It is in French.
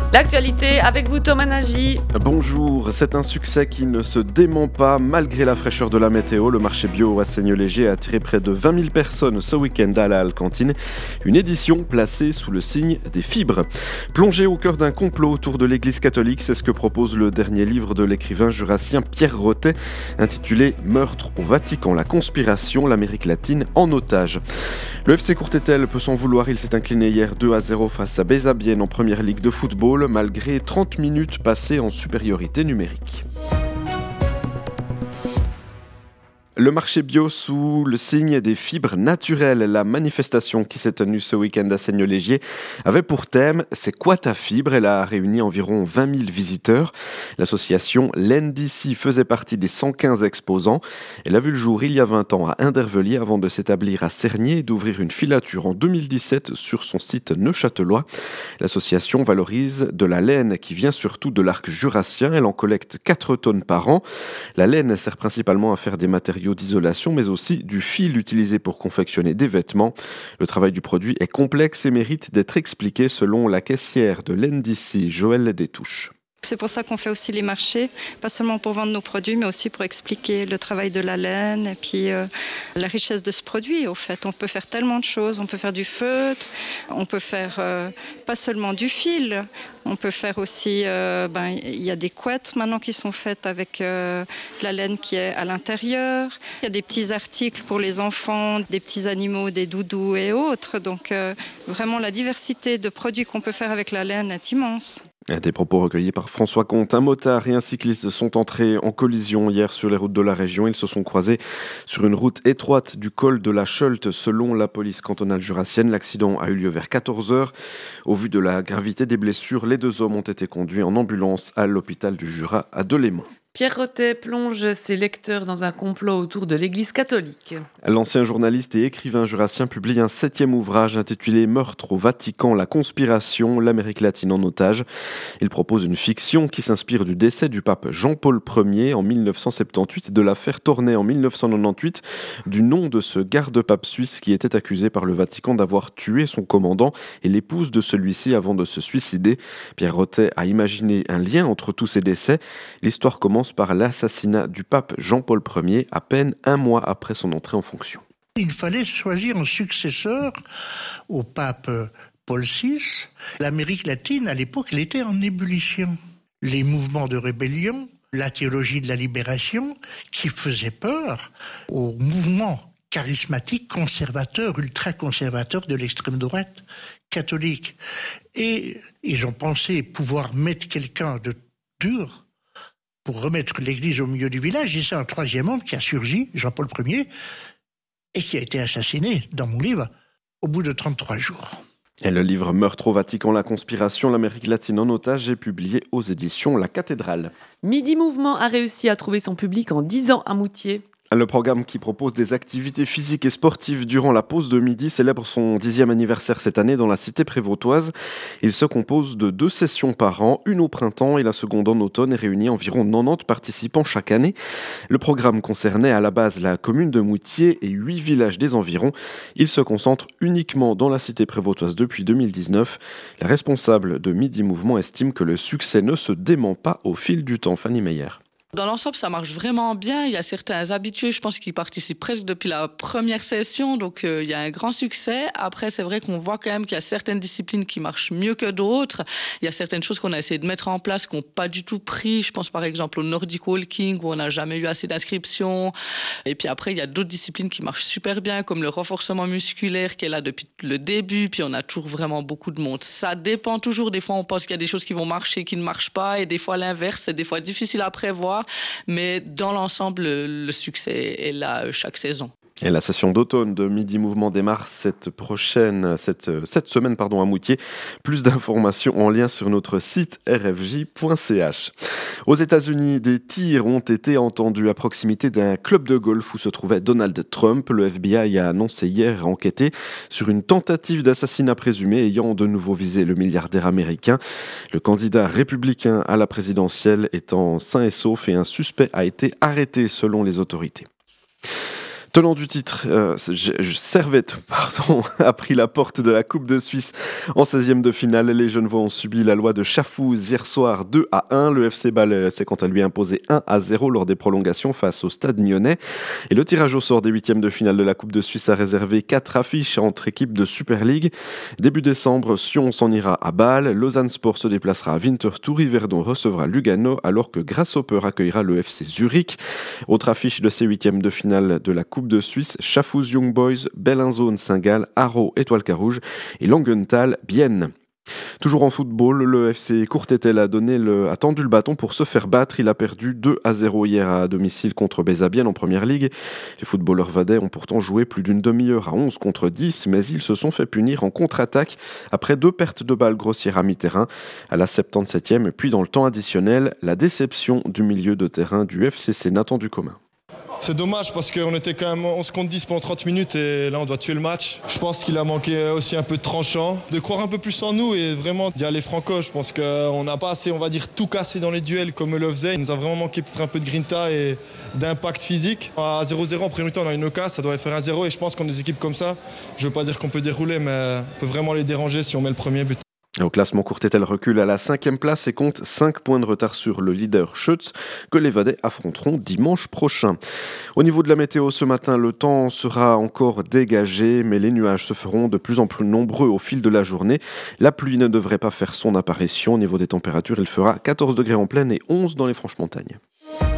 L'actualité avec vous, Thomas Nagy. Bonjour, c'est un succès qui ne se dément pas malgré la fraîcheur de la météo. Le marché bio à Seignelay-Léger a attiré près de 20 000 personnes ce week-end à la Halle-Cantine. Une édition placée sous le signe des fibres. Plongé au cœur d'un complot autour de l'église catholique, c'est ce que propose le dernier livre de l'écrivain jurassien Pierre Rottet, intitulé « Meurtre au Vatican, la conspiration, l'Amérique latine en otage ». Le FC Courtétel peut s'en vouloir, il s'est incliné hier 2-0 face à Bezabienne en première ligue de football, malgré 30 minutes passées en supériorité numérique. Le marché bio sous le signe des fibres naturelles. La manifestation qui s'est tenue ce week-end à Seignelay-Léger avait pour thème « C'est quoi ta fibre ?» Elle a réuni environ 20 000 visiteurs. L'association l'NDC faisait partie des 115 exposants. Elle a vu le jour il y a 20 ans à Indervellier avant de s'établir à Cernier et d'ouvrir une filature en 2017 sur son site neuchâtelois. L'association valorise de la laine qui vient surtout de l'arc jurassien. Elle en collecte 4 tonnes par an. La laine sert principalement à faire des matériaux d'isolation, mais aussi du fil utilisé pour confectionner des vêtements. Le travail du produit est complexe et mérite d'être expliqué selon la caissière de l'NDC, Joëlle Détouche. C'est pour ça qu'on fait aussi les marchés, pas seulement pour vendre nos produits, mais aussi pour expliquer le travail de la laine et puis la richesse de ce produit. Au fait, on peut faire tellement de choses. On peut faire du feutre, on peut faire pas seulement du fil, on peut faire aussi, il y a des couettes maintenant qui sont faites avec la laine qui est à l'intérieur. Il y a des petits articles pour les enfants, des petits animaux, des doudous et autres. Donc vraiment la diversité de produits qu'on peut faire avec la laine est immense. Des propos recueillis par François Comte. Un motard et un cycliste sont entrés en collision hier sur les routes de la région. Ils se sont croisés sur une route étroite du col de la Cholte. Selon la police cantonale jurassienne, l'accident a eu lieu vers 14h. Au vu de la gravité des blessures, les 2 hommes ont été conduits en ambulance à l'hôpital du Jura à Delémont. Pierre Rottet plonge ses lecteurs dans un complot autour de l'église catholique. L'ancien journaliste et écrivain jurassien publie un 7e ouvrage intitulé « Meurtre au Vatican, la conspiration, l'Amérique latine en otage ». Il propose une fiction qui s'inspire du décès du pape Jean-Paul Ier en 1978 et de l'affaire Tornet en 1998, du nom de ce garde-pape suisse qui était accusé par le Vatican d'avoir tué son commandant et l'épouse de celui-ci avant de se suicider. Pierre Rottet a imaginé un lien entre tous ces décès. L'histoire commence par l'assassinat du pape Jean-Paul Ier, à peine un mois après son entrée en fonction. Il fallait choisir un successeur au pape Paul VI. L'Amérique latine, à l'époque, elle était en ébullition. Les mouvements de rébellion, la théologie de la libération, qui faisaient peur aux mouvements charismatiques, conservateurs, ultra-conservateurs de l'extrême droite catholique. Et ils ont pensé pouvoir mettre quelqu'un de dur pour remettre l'église au milieu du village. Et c'est un 3e homme qui a surgi, Jean-Paul Ier, et qui a été assassiné, dans mon livre, au bout de 33 jours. Et le livre « Meurtre au Vatican, la conspiration, l'Amérique latine en otage » est publié aux éditions La Cathédrale. Midi Mouvement a réussi à trouver son public en 10 ans à Moutier. Le programme qui propose des activités physiques et sportives durant la pause de midi célèbre son 10e anniversaire cette année dans la cité prévôtoise. Il se compose de 2 sessions par an, une au printemps et la seconde en automne, et réunit environ 90 participants chaque année. Le programme concernait à la base la commune de Moutier et 8 villages des environs. Il se concentre uniquement dans la cité prévôtoise depuis 2019. La responsable de Midi Mouvement estime que le succès ne se dément pas au fil du temps. Fanny Meyer. Dans l'ensemble, ça marche vraiment bien. Il y a certains habitués, je pense, qui participent presque depuis la première session. Donc, il y a un grand succès. Après, c'est vrai qu'on voit quand même qu'il y a certaines disciplines qui marchent mieux que d'autres. Il y a certaines choses qu'on a essayé de mettre en place qui n'ont pas du tout pris. Je pense par exemple au Nordic Walking où on n'a jamais eu assez d'inscriptions. Et puis après, il y a d'autres disciplines qui marchent super bien, comme le renforcement musculaire qui est là depuis le début. Puis on a toujours vraiment beaucoup de monde. Ça dépend toujours. Des fois, on pense qu'il y a des choses qui vont marcher, qui ne marchent pas. Et des fois, l'inverse. C'est des fois difficile à prévoir. Mais dans l'ensemble, le succès est là chaque saison. Et la session d'automne de Midi Mouvement démarre cette semaine à Moutier. Plus d'informations en lien sur notre site rfj.ch. Aux États-Unis, des tirs ont été entendus à proximité d'un club de golf où se trouvait Donald Trump. Le FBI a annoncé hier enquêter sur une tentative d'assassinat présumé ayant de nouveau visé le milliardaire américain. Le candidat républicain à la présidentielle étant sain et sauf et un suspect a été arrêté selon les autorités. Tenant du titre, Servette a pris la porte de la Coupe de Suisse en 16e de finale. Les Genevois ont subi la loi de Schaffhouse hier soir 2-1. Le FC Bâle s'est quant à lui imposé 1-0 lors des prolongations face au Stade Nyonnais. Et le tirage au sort des 8e de finale de la Coupe de Suisse a réservé 4 affiches entre équipes de Super League. Début décembre, Sion s'en ira à Bâle, Lausanne Sport se déplacera à Winterthur, Yverdon recevra Lugano alors que Grasshopper accueillera le FC Zurich. Autre affiche de ces 8e de finale de la Coupe de Suisse, Schaffhouse Young Boys, Bellinzone Saint-Gall, Haro Étoile Carouge et Langenthal Bienne. Toujours en football, le FC Courtétel a tendu le bâton pour se faire battre. Il a perdu 2-0 hier à domicile contre Bézabienne en première ligue. Les footballeurs vadais ont pourtant joué plus d'une demi-heure à 11 contre 10, mais ils se sont fait punir en contre-attaque après 2 pertes de balles grossières à mi-terrain. À la 77e, puis dans le temps additionnel, la déception du milieu de terrain du FCC Nathan Ducommun. C'est dommage parce qu'on était quand même 11 contre 10 pendant 30 minutes et là on doit tuer le match. Je pense qu'il a manqué aussi un peu de tranchant, de croire un peu plus en nous et vraiment d'y aller franco. Je pense qu'on n'a pas assez, on va dire, tout cassé dans les duels comme le faisait. Il nous a vraiment manqué peut-être un peu de grinta et d'impact physique. À 0-0 en premier temps on a une occasion, ça doit faire 1-0 et je pense qu'on a des équipes comme ça. Je ne veux pas dire qu'on peut dérouler mais on peut vraiment les déranger si on met le premier but. Au classement, Courtétel recule à la 5e place et compte 5 points de retard sur le leader Schütz que les Vadais affronteront dimanche prochain. Au niveau de la météo, ce matin, le temps sera encore dégagé, mais les nuages se feront de plus en plus nombreux au fil de la journée. La pluie ne devrait pas faire son apparition. Au niveau des températures, il fera 14 degrés en plaine et 11 dans les Franches-Montagnes.